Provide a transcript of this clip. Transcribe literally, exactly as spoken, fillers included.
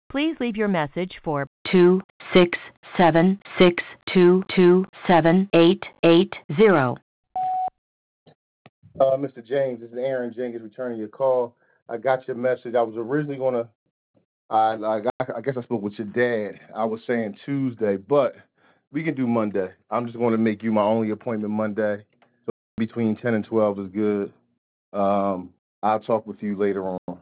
Please leave your message for two six seven six two two seven eight eight zero. Uh, Mister James, this is Aaron Jenkins returning your call. I got your message. I was originally going to, I, I, I guess I spoke with your dad. I was saying Tuesday, but we can do Monday. I'm just going to make you my only appointment Monday. So between ten and twelve is good. Um, I'll talk with you later on.